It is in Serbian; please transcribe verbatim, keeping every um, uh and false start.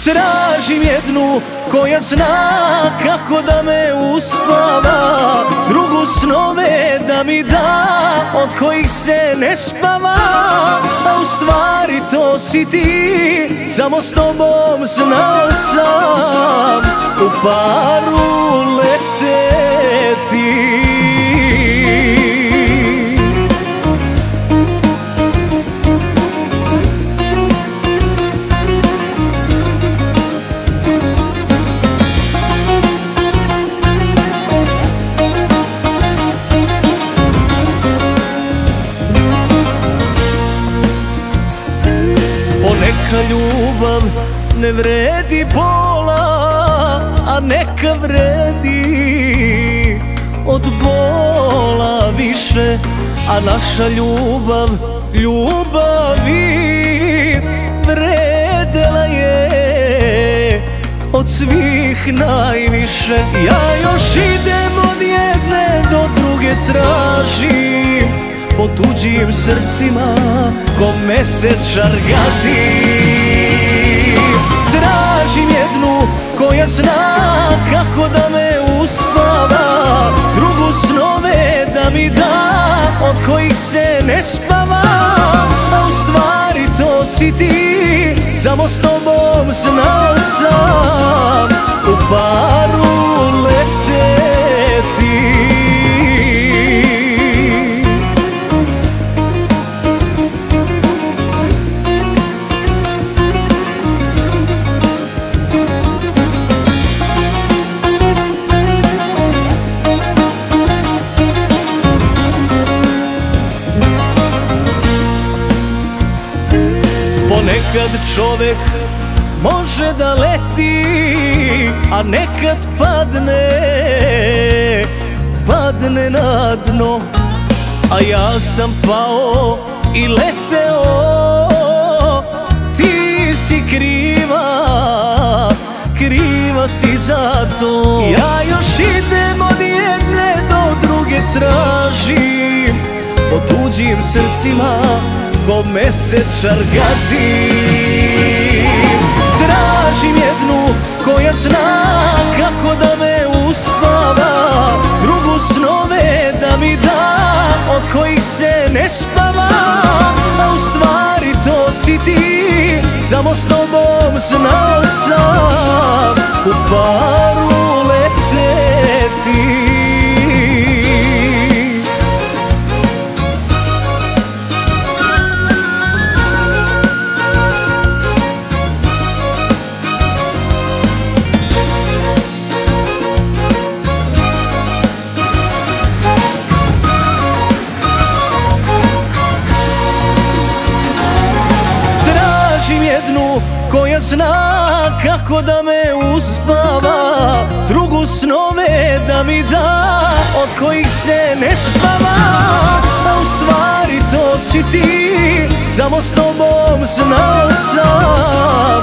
Tražim jednu koja zna kako da me uspava, drugu snove da mi da od kojih se ne spava. A u stvari to si ti, samo s tobom znao sam u paru leteti. Neka ljubav ne vredi pola, a neka vredi od bola više. A naša ljubav, ljubavi vredela je od svih najviše. Ja još idem od jedne do druge tražim, po tuđim srcima ko mesečar gazim. Tražim jednu koja zna kako da me uspava, drugu snove da mi da od kojih se ne spava. A u stvari to si ti, samo s tobom znao sam u paru leteti. Ponekad čovek može da leti, a nekad padne, padne na dno. A ja sam pao i leteo, ti si kriva, kriva si za to. Ja još idem od jedne do druge tražim, po tuđim srcima ko mesečar gazim. Tražim jednu koja zna kako da me uspava, drugu snove da mi da od kojih se ne spava. A u stvari to si ti, samo s tobom znao sam u paru leteti. Jednu koja zna kako da me uspava, drugu snove da mi da od kojih se ne spava. A u stvari to si ti, samo s tobom znao sam